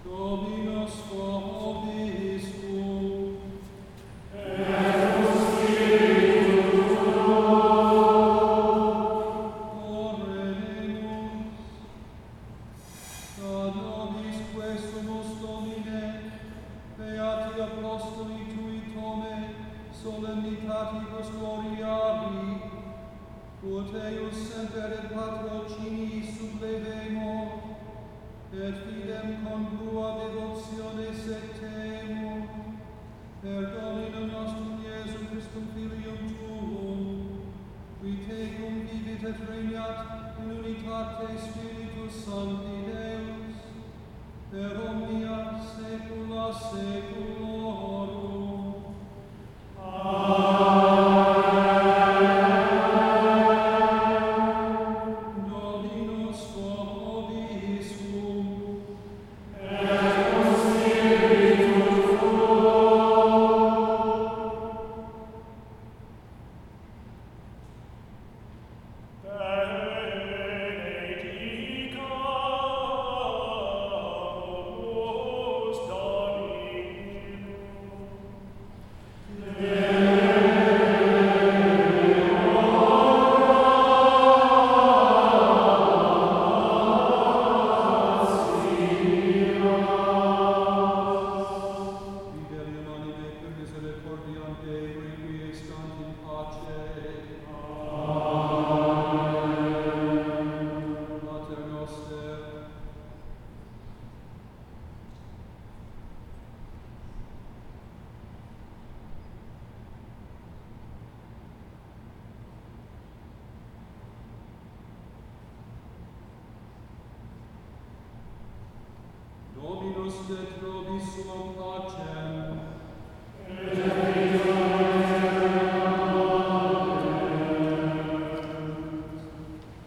Dominus vobiscum. Oremus. Da nobis quesumus Domine, beati apostoli tui Tome, solemnitatibus gloriari, ut eius semper et patrocinii sublevemur, et fidem congrua devotione sectemur, per Dominum nostrum Iesum Christum Filium Tuum, qui tecum vivit et regnat in unitate Spiritus Sancti Deus, per omnia saecula saeculorum. Dominus vobiscum. Fidelium anime per misericordiam Dei requiescant in pace. Pater noster, Dominus et nobis suam pacem.